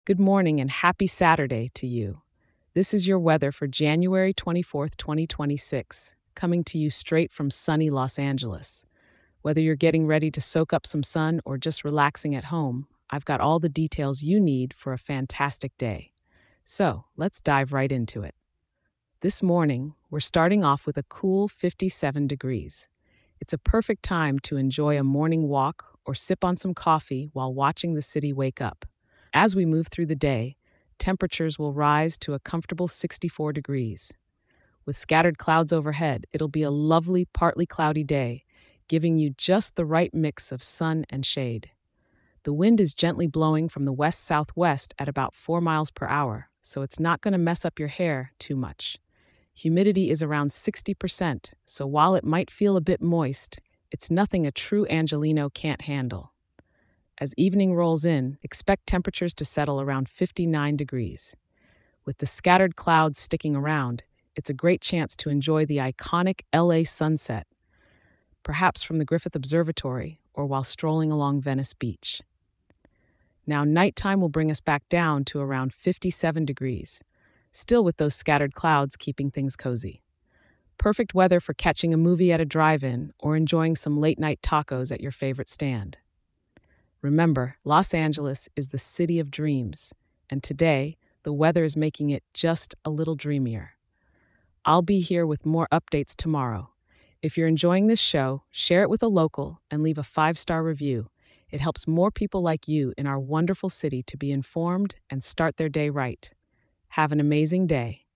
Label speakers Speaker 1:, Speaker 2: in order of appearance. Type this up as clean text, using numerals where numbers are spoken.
Speaker 1: Good morning and happy Saturday to you. This is your weather for January 24th, 2026, coming to you straight from sunny Los Angeles. Whether you're getting ready to soak up some sun or just relaxing at home, I've got all the details you need for a fantastic day. So let's dive right into it. This morning, we're starting off with a cool 57 degrees. It's a perfect time to enjoy a morning walk or sip on some coffee while watching the city wake up. As we move through the day, temperatures will rise to a comfortable 64 degrees. With scattered clouds overhead, it'll be a lovely, partly cloudy day, giving you just the right mix of sun and shade. The wind is gently blowing from the west southwest at about 4 miles per hour, so it's not going to mess up your hair too much. Humidity is around 60%, so while it might feel a bit moist, it's nothing a true Angelino can't handle. As evening rolls in, expect temperatures to settle around 59 degrees. With the scattered clouds sticking around, it's a great chance to enjoy the iconic LA sunset, perhaps from the Griffith Observatory or while strolling along Venice Beach. Now, nighttime will bring us back down to around 57 degrees, still with those scattered clouds keeping things cozy. Perfect weather for catching a movie at a drive-in or enjoying some late-night tacos at your favorite stand. Remember, Los Angeles is the city of dreams, and today, the weather is making it just a little dreamier. I'll be here with more updates tomorrow. If you're enjoying this show, share it with a local and leave a 5-star review. It helps more people like you in our wonderful city to be informed and start their day right. Have an amazing day.